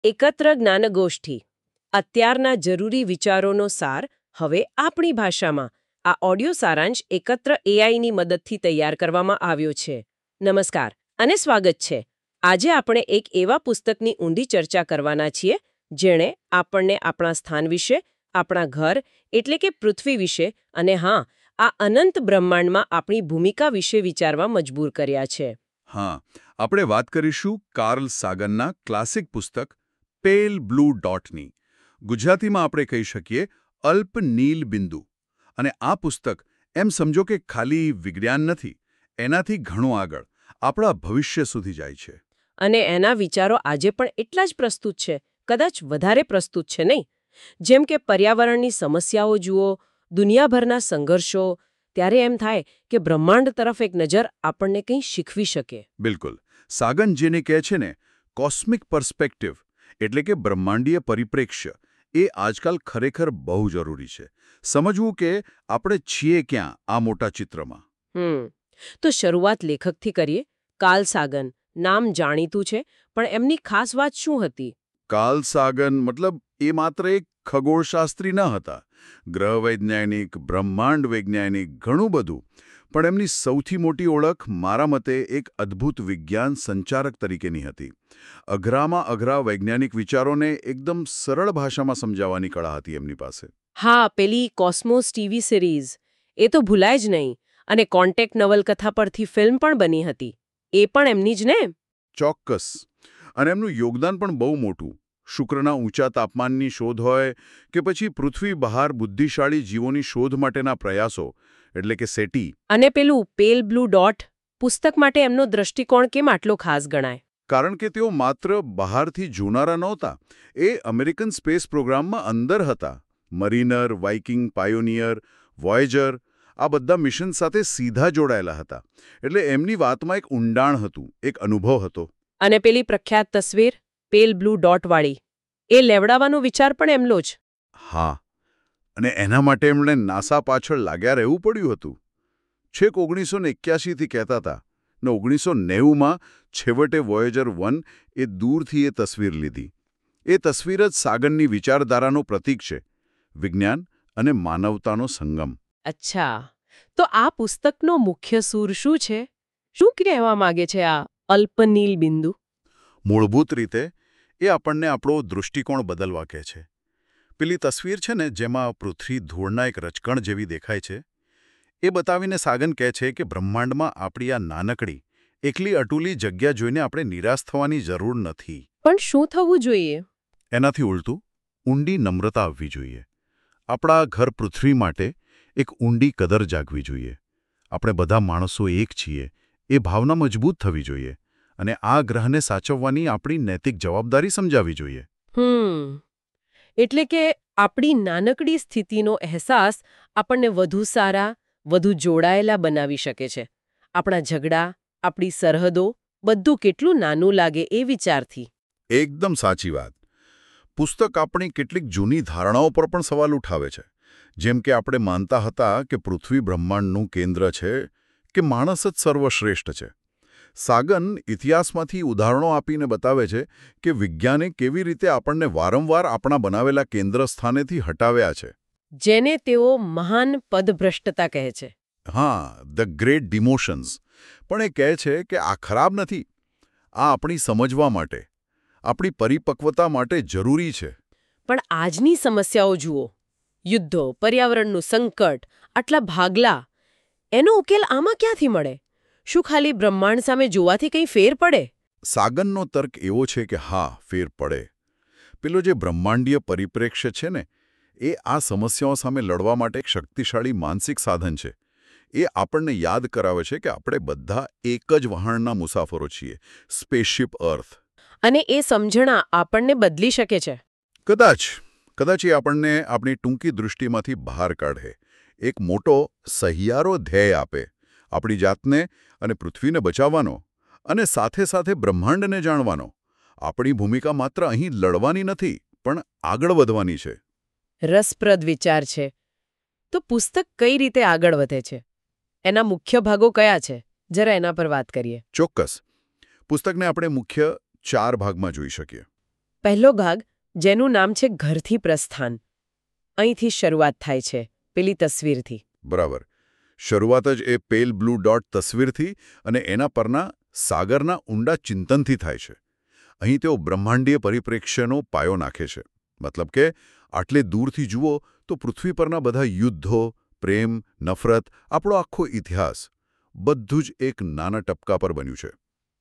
એકત્ર જ્ઞાનગોષ્ઠી અત્યારના જરૂરી વિચારોનો સાર હવે આપણી ભાષામાં આ ઓડિયો સારાંશ એકત્ર એઆઈની મદદથી તૈયાર કરવામાં આવ્યો છે. નમસ્કાર અને સ્વાગત છે. આજે આપણે એક એવા પુસ્તકની ઊંડી ચર્ચા કરવાના છીએ જેણે આપણને આપણા સ્થાન વિશે, આપણા ઘર એટલે કે પૃથ્વી વિશે અને હા, આ અનંત બ્રહ્માંડમાં આપણી ભૂમિકા વિશે વિચારવા મજબૂર કર્યા છે. હા, આપણે વાત કરીશું કાર્લ સાગનના ક્લાસિક પુસ્તક પેલ બ્લુ ડોટની. ગુજરાતીમાં આપણે કહી શકીએ અલ્પ નીલ બિંદુ. અને આ પુસ્તક એમ સમજો કે ખાલી વિજ્ઞાન નથી, એનાથી ઘણું આગળ આપણા ભવિષ્ય સુધી જાય છે. અને એના વિચારો આજે પણ એટલા જ પ્રસ્તુત છે, કદાચ વધારે પ્રસ્તુત છે નહીં? જેમ કે પર્યાવરણની સમસ્યાઓ જુઓ, દુનિયાભરના સંઘર્ષો, ત્યારે એમ થાય કે બ્રહ્માંડ તરફ એક નજર આપણને કંઈ શીખવી શકે. બિલકુલ. સાગન જેને કહે છે ને કોસ્મિક પર્સ્પેક્ટિવ એટલે કે બ્રહ્માંડીય પરિપ્રેક્ષ્ય, એ આજકાલ ખરેખર બહુ જરૂરી છે. સમજવું કે આપણે છીએ ક્યાં આ મોટા ચિત્રમાં. તો શરૂઆત લેખકથી કરીએ. કાર્લ સાગન નામ જાણીતું છે, પણ એમની ખાસ વાત શું હતી? કાર્લ સાગન મતલબ એ માત્ર એક ખગોળશાસ્ત્રી ન હતા. ગ્રહ વૈજ્ઞાનિક, બ્રહ્માંડ વૈજ્ઞાનિક, ઘણું બધું. પણ એમની સૌથી મોટી ઓળખ મારા મતે એક અદ્ભુત વિજ્ઞાન સંચારક તરીકેની હતી. અઘરામાં અઘરા વૈજ્ઞાનિક વિચારોને એકદમ સરળ ભાષામાં સમજાવવાની કળા હતી એમની પાસે. હા, પેલી કોસ્મોસ ટીવી સિરીઝ એ તો ભૂલાય જ નહીં. અને કોન્ટેક્ટ નવલકથા પરથી ફિલ્મ પણ બની હતી, એ પણ એમની જ ને? ચોક્કસ. અને એમનું યોગદાન પણ બહુ મોટું. શુક્રના ઊંચા તાપમાનની શોધ હોય કે પછી પૃથ્વી બહાર બુદ્ધિશાળી જીવોની શોધ માટેના પ્રયાસો એટલે કે સેટી. અને પેલું પેલ બ્લુ ડોટ પુસ્તક માટે એમનો દ્રષ્ટિકોણ કેમ આટલો ખાસ ગણાય? કારણ કે તેઓ માત્ર બહારથી જોનારા નહોતા, એ અમેરિકન સ્પેસ પ્રોગ્રામમાં અંદર હતા. મરીનર, વાઇકિંગ, પાયોનિયર, વોયેજર આ બધા મિશન સાથે સીધા જોડાયેલા હતા. એટલે એમની વાતમાં એક ઊંડાણ હતું, એક અનુભવ હતો. અને પેલી પ્રખ્યાત તસવીર પેલ બ્લુ ડોટવાળી, એ લેવડાવવાનો વિચાર પણ એમનો જ. હા, અને એના માટે એમણે નાસા પાછળ લાગ્યા રહેવું પડ્યું હતું. છેક 1981થી કહેતા હતા ને 1990માં છેવટે વોયેજર 1 એ દૂરથી એ તસવીર લીધી. એ તસવીર જ સાગનની વિચારધારાનું પ્રતીક છે, વિજ્ઞાન અને માનવતાનો સંગમ. અચ્છા, તો આ પુસ્તકનો મુખ્ય સૂર શું છે? શું કહેવા માંગે છે આ અલ્પનીલ બિંદુ? મૂળભૂત રીતે એ આપણને આપણો દૃષ્ટિકોણ બદલવા કહે છે. પેલી તસવીર છે ને જેમાં પૃથ્વી ધૂળના એક રચકણ જેવી દેખાય છે, એ બતાવીને સાગન કહે છે કે બ્રહ્માંડમાં આપણી આ નાનકડી, એકલી અટૂલી જગ્યા જોઈને આપણે નિરાશ થવાની જરૂર નથી. પણ શું થવું જોઈએ? એનાથી ઉલટું ઊંડી નમ્રતા આવવી જોઈએ. આપણા ઘર પૃથ્વી માટે એક ઊંડી કદર જાગવી જોઈએ. આપણે બધા માણસો એક છીએ, એ ભાવના મજબૂત થવી જોઈએ. અને આ ગ્રહને સાચવવાની આપણી નૈતિક જવાબદારી સમજાવવી જોઈએ. એટલે કે આપણી નાનકડી સ્થિતિનો અહેસાસ આપણને વધુ સારા, વધુ જોડાયેલા બનાવી શકે છે. આપણા ઝઘડા, આપણી સરહદો, બધું કેટલું નાનું લાગે એ વિચારથી. એકદમ સાચી વાત. પુસ્તક આપણી કેટલીક જૂની ધારણાઓ પર પણ સવાલ ઉઠાવે છે. જેમ કે આપણે માનતા હતા કે પૃથ્વી બ્રહ્માંડનું કેન્દ્ર છે કે માણસ જ સર્વશ્રેષ્ઠ છે. સાગન ઇતિહાસમાંથી ઉદાહરણો આપીને બતાવે છે કે વિજ્ઞાને કેવી રીતે આપણને વારંવાર આપણા બનાવેલા કેન્દ્ર સ્થાનેથી હટાવ્યા છે. જેને તેઓ મહાન પદભ્રષ્ટતા કહે છે. હા, ધ ગ્રેટ ડિમોશન્સ. પણ એ કહે છે કે આ ખરાબ નથી. આ આપણી સમજવા માટે, આપણી પરિપક્વતા માટે જરૂરી છે. પણ આજની સમસ્યાઓ જુઓ. યુદ્ધો, પર્યાવરણનું સંકટ, આટલા ભાગલા. એનો ઉકેલ આમાં ક્યાંથી મળે? શું ખાલી બ્રહ્માંડ સામે જોવાથી કંઈ ફેર પડે? સાગનનો તર્ક એવો છે કે હા, ફેર પડે. પેલો જે બ્રહ્માંડીય પરિપ્રેક્ષ્ય છે ને, એ આ સમસ્યાઓ સામે લડવા માટે એક શક્તિશાળી માનસિક સાધન છે. એ આપણને યાદ કરાવે છે કે આપણે બધા એક જ વહાણના મુસાફરો છીએ, સ્પેસશિપ અર્થ. અને એ સમજણા આપણને બદલી શકે છે. કદાચ એ આપણને આપણી ટૂંકી દૃષ્ટિમાંથી બહાર કાઢે, એક મોટો સહિયારો ધ્યેય આપે, આપણી જાતને અને પૃથ્વીને બચાવવાનો, અને સાથે સાથે બ્રહ્માંડને જાણવાનો. આપણી ભૂમિકા માત્ર અહીં લડવાની નથી, પણ આગળ વધવાની છે. રસપ્રદ વિચાર છે. તો પુસ્તક કઈ રીતે આગળ વધે છે? એના મુખ્ય ભાગો કયા છે? જરા એના પર વાત કરીએ. ચોક્કસ. પુસ્તકને આપણે મુખ્ય 4 ભાગમાં જોઈ શકીએ. પહેલો ભાગ, જેનું નામ છે ઘરથી પ્રસ્થાન, અહીંથી શરૂઆત થાય છે, પેલી તસવીરથી. બરાબર. શરૂઆત જ એ પેલ બ્લુ ડોટ તસવીરથી અને એના પરના સાગરના ઊંડા ચિંતનથી થાય છે. અહીં તેઓ બ્રહ્માંડીય પરિપ્રેક્ષ્યનો પાયો નાખે છે. મતલબ કે આટલે દૂરથી જુઓ તો પૃથ્વી પરના બધા યુદ્ધો, પ્રેમ, નફરત, આપણો આખો ઇતિહાસ બધું જ એક નાના ટપકા પર બન્યું છે.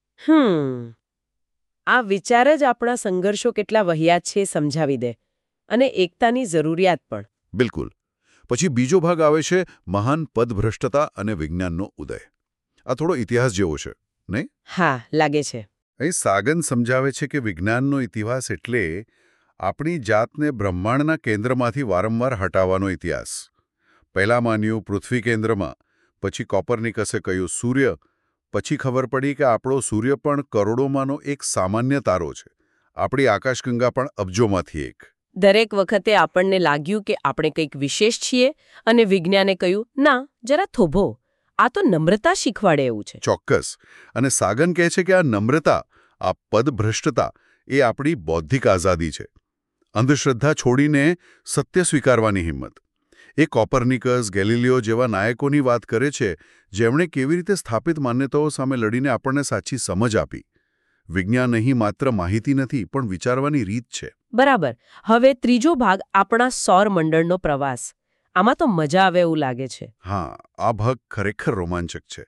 આ વિચાર જ આપણા સંઘર્ષો કેટલા વહિયાત છે એ સમજાવી દે, અને એકતાની જરૂરિયાત પણ. બિલકુલ. પછી બીજો ભાગ આવે છે મહાન પદભ્રષ્ટતા અને વિજ્ઞાનનો ઉદય. આ થોડો ઇતિહાસ જેવો છે, નહીં? હા, લાગે છે. અહીં સાગન સમજાવે છે કે વિજ્ઞાનનો ઇતિહાસ એટલે આપણી જાતને બ્રહ્માંડના કેન્દ્રમાંથી વારંવાર હટાવવાનો ઇતિહાસ. પહેલાં માન્યું પૃથ્વી કેન્દ્રમાં, પછી કોપરનિકસે કહ્યું સૂર્ય, પછી ખબર પડી કે આપણો સૂર્ય પણ કરોડોમાંનો એક સામાન્ય તારો છે. આપણી આકાશગંગા પણ અબજોમાંથી એક. દરેક વખતે આપણને લાગ્યું કે આપણે કંઈક વિશેષ છીએ, અને વિજ્ઞાને કહ્યું, ના, જરા થોભો, આ તો નમ્રતા શીખવાડે એવું છે. ચોક્કસ. અને સાગન કહે છે કે આ નમ્રતા, આ પદભ્રષ્ટતા એ આપણી બૌદ્ધિક આઝાદી છે. અંધશ્રદ્ધા છોડીને સત્ય સ્વીકારવાની હિંમત. એ કોપરનિકસ, ગેલિલિયો જેવા નાયકોની વાત કરે છે, જેમણે કેવી રીતે સ્થાપિત માન્યતાઓ સામે લડીને આપણને સાચી સમજ આપી. વિજ્ઞાન અહીં માત્ર માહિતી નથી, પણ વિચારવાની રીત છે. બરાબર. હવે ત્રીજો ભાગ, આપણા સૌરમંડળનો પ્રવાસ. આમાં તો મજા આવે એવું લાગે છે. હા, આ ભાગ ખરેખર રોમાંચક છે.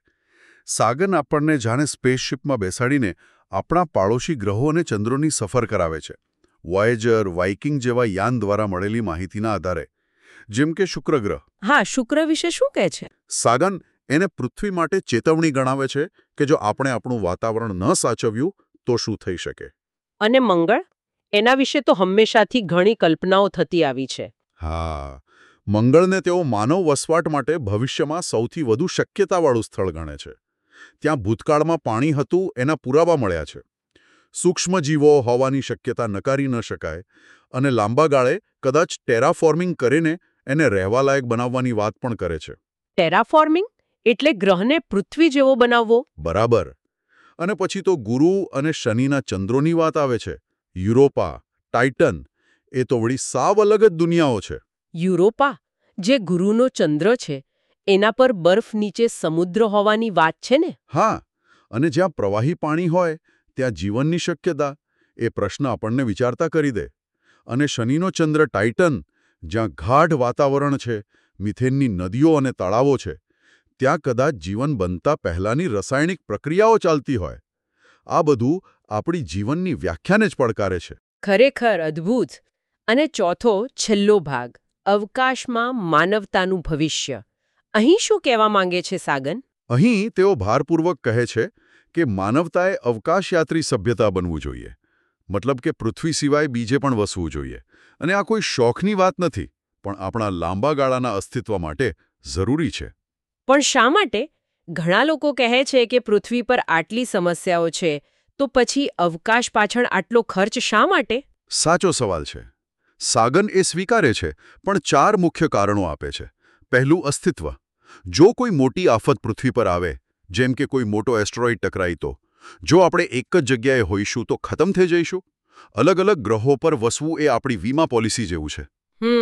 સાગન આપણને જાણે સ્પેસશિપમાં બેસાડીને આપણા પાડોશી ગ્રહો અને ચંદ્રોની સફર કરાવે છે. વોયેજર, વાઇકિંગ જેવા યાન દ્વારા મળેલી માહિતીના આધારે. જેમ કે શુક્ર ગ્રહ. હા, શુક્ર વિશે શું કહે છે? સાગન એને પૃથ્વી માટે ચેતવણી ગણાવે છે કે જો આપણે આપણું વાતાવરણ ન સાચવ્યું તો શું થઈ શકે. અને મંગળ? એના વિશે તો હંમેશાથી ઘણી કલ્પનાઓ થતી આવી છે. હા, મંગળને તેઓ માનવ વસવાટ માટે ભવિષ્યમાં સૌથી વધુ શક્યતાવાળું સ્થળ ગણે છે. ત્યાં ભૂતકાળમાં પાણી હતું એના પુરાવા મળ્યા છે. સૂક્ષ્મજીવો હોવાની શક્યતા નકારી ન શકાય, અને લાંબા ગાળે કદાચ ટેરાફોર્મિંગ કરીને એને રહેવાલાયક બનાવવાની વાત પણ કરે છે. ટેરાફોર્મિંગ? એટલે ગ્રહને પૃથ્વી જેવો બનાવવો? બરાબર. અને પછી તો ગુરુ અને શનિના ચંદ્રોની વાત આવે છે. યુરોપા, ટાઇટન, એ તો વળી સાવ અલગ જ દુનિયાઓ છે. યુરોપા, જે ગુરુનો ચંદ્ર છે, એના પર બરફ નીચે સમુદ્ર હોવાની વાત છે ને? હા, અને જ્યાં પ્રવાહી પાણી હોય ત્યાં જીવનની શક્યતા, એ પ્રશ્ન આપણને વિચારતા કરી દે. અને શનિનો ચંદ્ર ટાઇટન, જ્યાં ગાઢ વાતાવરણ છે, મિથેનની નદીઓ અને તળાવો છે, ત્યાં કદાચ જીવન બનતા પહેલાંની રાસાયણિક પ્રક્રિયાઓ ચાલતી હોય. આ બધું આપણી જીવનની વ્યાખ્યાને જ પડકારે છે. ખરેખર અદ્ભુત. અને ચોથો, છેલ્લો ભાગ, અવકાશમાં માનવતાનું ભવિષ્ય. અહીં શું કહેવા માંગે છે સાગન? અહીં તેઓ ભારપૂર્વક કહે છે કે માનવતાએ અવકાશયાત્રી સભ્યતા બનવું જોઈએ. મતલબ કે પૃથ્વી સિવાય બીજે પણ વસવું જોઈએ. અને આ કોઈ શોખની વાત નથી, પણ આપણા લાંબા ગાળાના અસ્તિત્વ માટે જરૂરી છે. પણ શા માટે? ઘણા લોકો કહે છે કે પૃથ્વી પર આટલી સમસ્યાઓ છે, તો પછી અવકાશ પાછળ આટલો ખર્ચ શા માટે? સાચો સવાલ છે. સાગન એ સ્વીકારે છે, પણ 4 મુખ્ય કારણો આપે છે. પહેલું, અસ્તિત્વ. જો કોઈ મોટી આફત પૃથ્વી પર આવે, જેમ કે કોઈ મોટો એસ્ટ્રોઇડ ટકરાય તો, જો આપણે એક જ જગ્યાએ હોઈશું તો ખતમ થઈ જઈશું. અલગ અલગ ગ્રહો પર વસવું એ આપણી વીમા પોલિસી જેવું છે.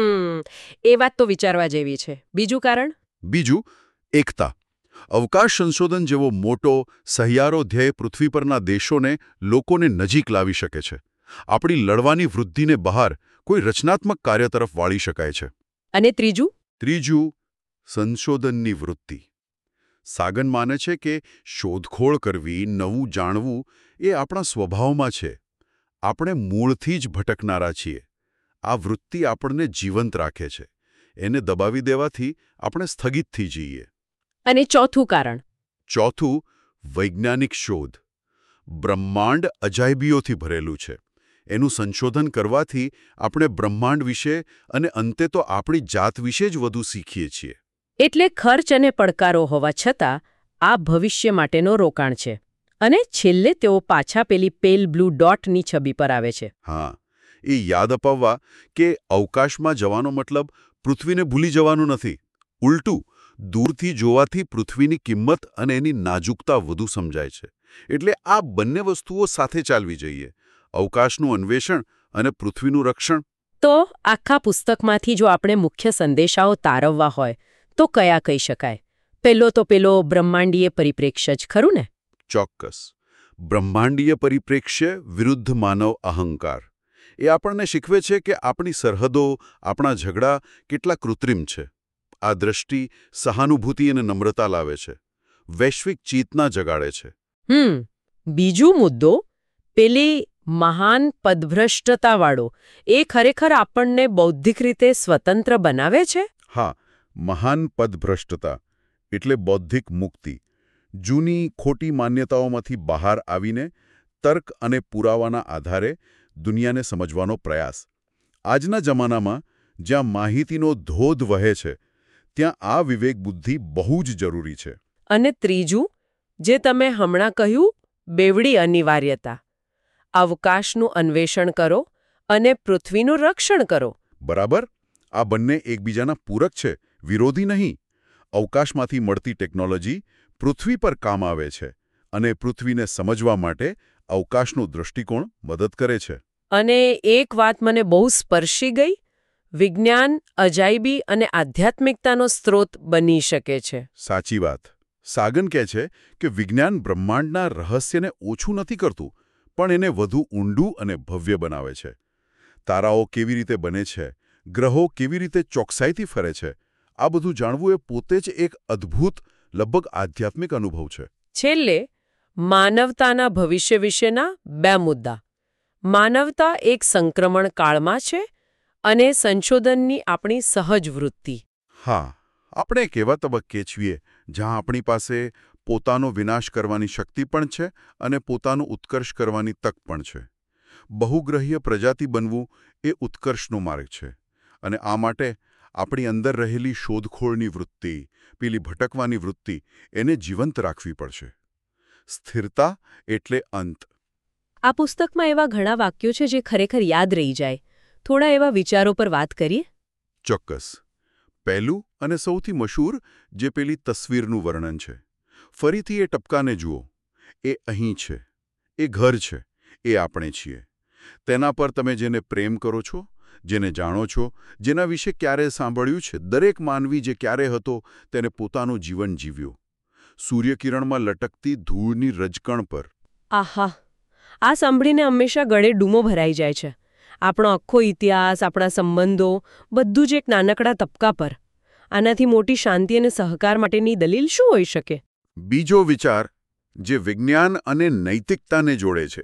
એ વાત તો વિચારવા જેવી છે. બીજું કારણ? બીજું, એકતા. અવકાશ સંશોધન જેવો મોટો, સહિયારો ધ્યેય પૃથ્વી પરના દેશોને, લોકોને નજીક લાવી શકે છે. આપણી લડવાની વૃદ્ધિને બહાર કોઈ રચનાત્મક કાર્ય તરફ વાળી શકાય છે. અને ત્રીજું? ત્રીજું, સંશોધનની વૃત્તિ. સાગન માને છે કે શોધખોળ કરવી, નવું જાણવું એ આપણા સ્વભાવમાં છે. આપણે મૂળથી જ ભટકનારા છીએ. આ વૃત્તિ આપણને જીવંત રાખે છે. એને દબાવી દેવાથી આપણે સ્થગિત થઈ જઈએ. અને ચોથું કારણ? ચોથું, વૈજ્ઞાનિક શોધ. બ્રહ્માંડ અજાયબીઓથી ભરેલું છે. એનું સંશોધન કરવાથી આપણે બ્રહ્માંડ વિશે અને અંતે તો આપણી જાત વિશે જ વધુ શીખીએ છીએ. એટલે ખર્ચ અને પડકારો હોવા છતાં આ ભવિષ્ય માટેનો રોકાણ છે. અને છેલ્લે તેઓ પાછા પેલી પેલ બ્લુ ડોટની છબી પર આવે છે. હા, એ યાદ અપાવવા કે અવકાશમાં જવાનો મતલબ પૃથ્વીને ભૂલી જવાનું નથી. ઉલટું, દૂરથી જોવાથી પૃથ્વીની કિંમત અને એની નાજુકતા વધુ સમજાય છે. એટલે આ બંને વસ્તુઓ સાથે ચાલવી જોઈએ. અવકાશનું અન્વેષણ અને પૃથ્વીનું રક્ષણ. તો આખા પુસ્તકમાંથી જો આપણે મુખ્ય સંદેશાઓ તારવવા હોય તો કયા કહી શકાય? પેલો બ્રહ્માંડીય પરિપ્રેક્ષ્ય જ ખરું ને? ચોક્કસ. બ્રહ્માંડીય પરિપ્રેક્ષ્ય વિરુદ્ધ માનવ અહંકાર. એ આપણને શીખવે છે કે આપણી સરહદો, આપણા ઝઘડા કેટલા કૃત્રિમ છે. આ દ્રષ્ટિ સહાનુભૂતિ અને નમ્રતા લાવે છે, વૈશ્વિક ચેતના જગાડે છે. બીજો મુદ્દો, પેલી મહાન પદભ્રષ્ટતાવાળો, એ ખરેખર આપણને બૌદ્ધિક રીતે સ્વતંત્ર બનાવે છે? હા, મહાન પદભ્રષ્ટતા એટલે બૌદ્ધિક મુક્તિ. જૂની ખોટી માન્યતાઓમાંથી બહાર આવીને તર્ક અને પુરાવાના આધારે દુનિયાને સમજવાનો પ્રયાસ. આજના જમાનામાં જ્યાં માહિતીનો ધોધ વહે છે, ત્યાં આ વિવેક બુદ્ધિ બહુ જ જરૂરી છે. અને ત્રીજું, જે તમે હમણાં કહ્યું, બેવડી અનિવાર્યતા. અવકાશનું અન્વેષણ કરો અને પૃથ્વીનું રક્ષણ કરો. બરાબર. આ બંને એકબીજાના પૂરક છે, વિરોધી નહીં. અવકાશમાંથી મળતી ટેકનોલોજી પૃથ્વી પર કામ આવે છે અને પૃથ્વીને સમજવા માટે અવકાશનો દૃષ્ટિકોણ મદદ કરે છે. અને એક વાત મને બહુ સ્પર્શી ગઈ, વિજ્ઞાન અજાયબી અને આધ્યાત્મિકતાનો સ્ત્રોત બની શકે છે. સાચી વાત. સાગન કહે છે કે વિજ્ઞાન બ્રહ્માંડના રહસ્યને ઓછું નથી કરતું, પણ એને વધુ ઊંડું અને ભવ્ય બનાવે છે. તારાઓ કેવી રીતે બને છે, ગ્રહો કેવી રીતે ચોકસાઈથી ફરે છે, આ બધું જાણવું એ પોતે જ એક અદ્ભુત, લગભગ આધ્યાત્મિક અનુભવ છે. છેલ્લે માનવતાના ભવિષ્ય વિશેના 2 મુદ્દા. માનવતા એક સંક્રમણ કાળમાં છે અને સંશોધનની આપણી સહજ વૃત્તિ. હા, આપણે એક એવા તબક્કે છીએ જ્યાં આપણી પાસે પોતાનો વિનાશ કરવાની શક્તિ પણ છે અને પોતાનો ઉત્કર્ષ કરવાની તક પણ છે. બહુગ્રહીય પ્રજાતિ બનવું એ ઉત્કર્ષનો માર્ગ છે અને આ માટે આપણી અંદર રહેલી શોધખોળની વૃત્તિ, પેલી ભટકવાની વૃત્તિ, એને જીવંત રાખવી પડશે. સ્થિરતા એટલે અંત. આ પુસ્તકમાં એવા ઘણા વાક્યો છે જે ખરેખર યાદ રહી જાય. થોડા એવા વિચારો પર વાત કરીએ. ચોક્કસ. પહેલું અને સૌથી મશહૂર જે પેલી તસવીરનું વર્ણન છે. ફરીથી એ ટપકાને જુઓ. એ અહીં છે, એ ઘર છે, એ આપણે છીએ. તેના પર તમે જેને પ્રેમ કરો છો, જેને જાણો છો, જેના વિશે ક્યારે સાંભળ્યું છે, દરેક માનવી જે ક્યારે હતો તેને પોતાનું જીવન જીવ્યું. સૂર્યકિરણમાં લટકતી ધૂળની રજકણ પર. આહા, આ સાંભળીને હંમેશા ગળે ડૂમો ભરાઈ જાય છે. આપણો આખો ઇતિહાસ, આપણા સંબંધો, બધું જ એક નાનકડા તબક્કા પર. આનાથી મોટી શાંતિ અને સહકાર માટેની દલીલ શું હોઈ શકે? બીજો વિચાર જે વિજ્ઞાન અને નૈતિકતાને જોડે છે.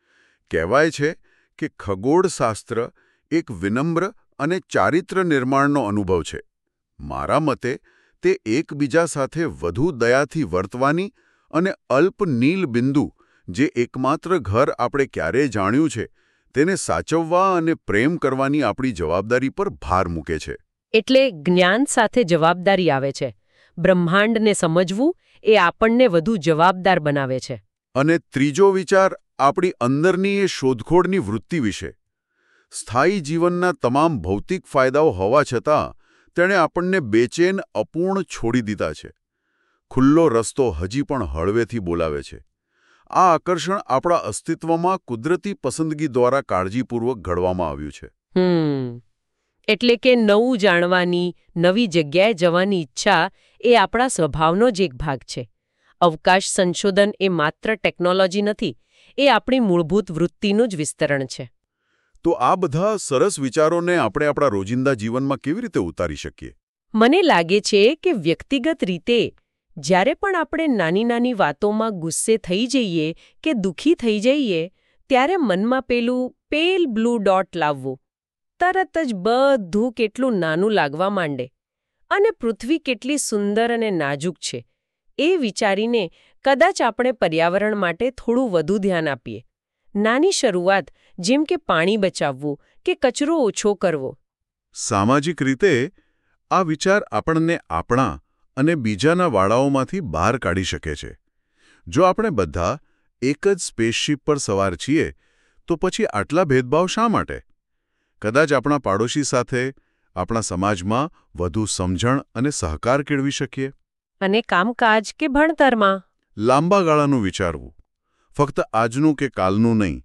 કહેવાય છે કે ખગોળશાસ્ત્ર એક વિનમ્ર અને ચારિત્ર નિર્માણનો અનુભવ છે. મારા મતે તે એકબીજા સાથે વધુ દયાથી વર્તવાની અને અલ્પ નીલ બિંદુ, જે એકમાત્ર ઘર આપણે ક્યારેય જાણ્યું છે, તેને સાચવવા અને પ્રેમ કરવાની આપણી જવાબદારી પર ભાર મૂકે છે. એટલે જ્ઞાન સાથે જવાબદારી આવે છે. બ્રહ્માંડને સમજવું એ આપણને વધુ જવાબદાર બનાવે છે. અને ત્રીજો વિચાર આપણી અંદરની એ શોધખોળની વૃત્તિ વિશે. સ્થાયી જીવનના તમામ ભૌતિક ફાયદાઓ હોવા છતાં તેણે આપણને બેચેન, અપૂર્ણ છોડી દીધા છે. ખુલ્લો રસ્તો હજી પણ હળવેથી બોલાવે છે. આ આકર્ષણ આપણા અસ્તિત્વમાં કુદરતી પસંદગી દ્વારા કાળજીપૂર્વક ઘડવામાં આવ્યું છે. એટલે કે નવું જાણવાની, નવી જગ્યાએ જવાની ઈચ્છા એ આપણા સ્વભાવનો જ એક ભાગ છે. અવકાશ સંશોધન એ માત્ર ટેકનોલોજી નથી, એ આપણી મૂળભૂત વૃત્તિનું જ વિસ્તરણ છે. તો આ બધા સરસ વિચારોને આપણે આપણા રોજિંદા જીવનમાં કેવી રીતે ઉતારી શકીએ? મને લાગે છે કે વ્યક્તિગત રીતે જ્યારે પણ આપણે નાની નાની વાતોમાં ગુસ્સે થઈ જઈએ કે દુઃખી થઈ જઈએ, ત્યારે મનમાં પેલું પેલ બ્લુ ડોટ લાવવું. તરત જ બધું કેટલું નાનું લાગવા માંડે અને પૃથ્વી કેટલી સુંદર અને નાજુક છે એ વિચારીને કદાચ આપણે પર્યાવરણ માટે થોડું વધુ ધ્યાન આપીએ. નાની શરૂઆત, જેમ કે પાણી બચાવવું કે કચરો ઓછો કરવો. સામાજિક રીતે આ વિચાર આપણને આપણા અને બીજાના વાડાઓમાંથી બહાર કાઢી શકે છે. જો આપણે બધા એક જ સ્પેસશીપ પર સવાર છીએ, તો પછી આટલા ભેદભાવ શા માટે? કદાચ આપણા પાડોશી સાથે, આપણા સમાજમાં વધુ સમજણ અને સહકાર કેળવી શકીએ. અને કામકાજ કે ભણતરમાં લાંબા ગાળાનું વિચારવું. ફક્ત આજનું કે કાલનું નહીં,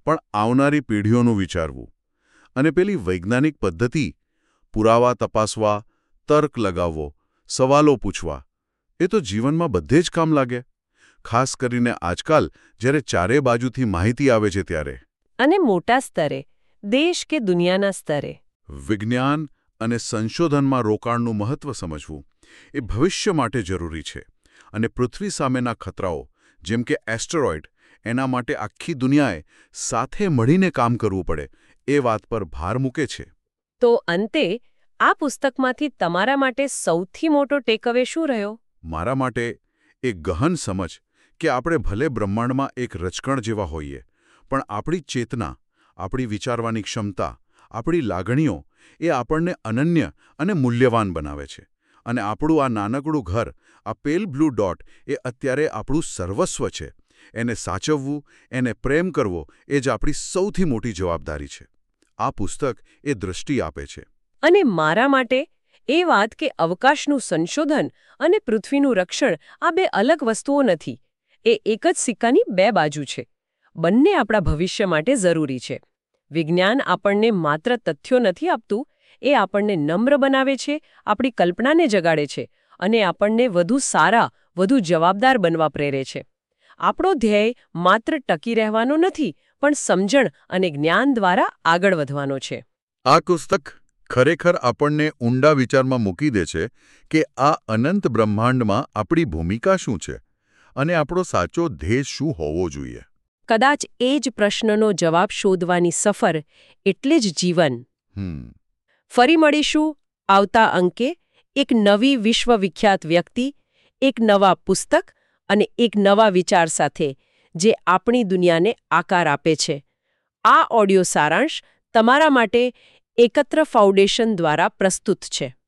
પણ આવનારી પેઢીઓનું વિચારવું. અને પેલી વૈજ્ઞાનિક પદ્ધતિ, પુરાવા તપાસવા, તર્ક લગાવવો, સવાલો પૂછવા, એ તો જીવનમાં બધે જ કામ લાગે. ખાસ કરીને આજકાલ જ્યારે ચારે બાજુથી માહિતી આવે છે ત્યારે. અને મોટા સ્તરે, દેશ કે દુનિયાના સ્તરે. વિજ્ઞાન અને સંશોધનમાં રોકાણનું મહત્વ સમજવું એ ભવિષ્ય માટે જરૂરી છે. અને પૃથ્વી સામેના ખતરાઓ, જેમ કે એસ્ટેરોઇડ, એના માટે આખી દુનિયાએ સાથે મળીને કામ કરવું પડે, એ વાત પર ભાર મૂકે છે. તો અંતે આ પુસ્તકમાંથી તમારા માટે સૌથી મોટો ટેકઅવે શું રહ્યો? મારા માટે એ ગહન સમજ કે આપણે ભલે બ્રહ્માંડમાં એક રજકણ જેવા હોઈએ, પણ આપણી ચેતના, આપણી વિચારવાની ક્ષમતા, આપણી લાગણીઓ એ આપણને અનન્ય અને મૂલ્યવાન બનાવે છે. અને આપણું આ નાનકડું ઘર, આ પેલ બ્લુ ડોટ, એ અત્યારે આપણું સર્વસ્વ છે. એને સાચવવું, એને પ્રેમ કરવો, એ જ આપણી સૌથી મોટી જવાબદારી છે. આ પુસ્તક એ દૃષ્ટિ આપે છે. અને મારા માટે એ વાત કે અવકાશનું સંશોધન અને પૃથ્વીનું રક્ષણ આ બે અલગ વસ્તુઓ નથી. એ એક જ સિક્કાની બે બાજુ છે. બંને આપણા ભવિષ્ય માટે જરૂરી છે. વિજ્ઞાન આપણને માત્ર તથ્યો નથી આપતું, એ આપણને નમ્ર બનાવે છે, આપણી કલ્પનાને જગાડે છે અને આપણને વધુ સારા, વધુ જવાબદાર બનવા પ્રેરે છે. આપણો ધ્યેય માત્ર ટકી રહેવાનો નથી, પણ સમજણ અને જ્ઞાન દ્વારા આગળ વધવાનો છે. આ પુસ્તક ખરેખર આપણને ઊંડા વિચારમાં મૂકી દે છે કે આ અનંત બ્રહ્માંડમાં આપણી ભૂમિકા શું છે અને આપણો સાચો ધ્યેય શું હોવો જોઈએ. કદાચ એ જ પ્રશ્નનો જવાબ શોધવાની સફર એટલે જ જીવન. ફરી મળીશું આવતા અંકે એક નવી વિશ્વવિખ્યાત વ્યક્તિ, એક નવા પુસ્તક અને એક નવા વિચાર સાથે, જે આપણી દુનિયાને આકાર આપે છે. આ ઓડિયો સારાંશ તમારા માટે એકત્ર ફાઉન્ડેશન દ્વારા પ્રસ્તુત છે.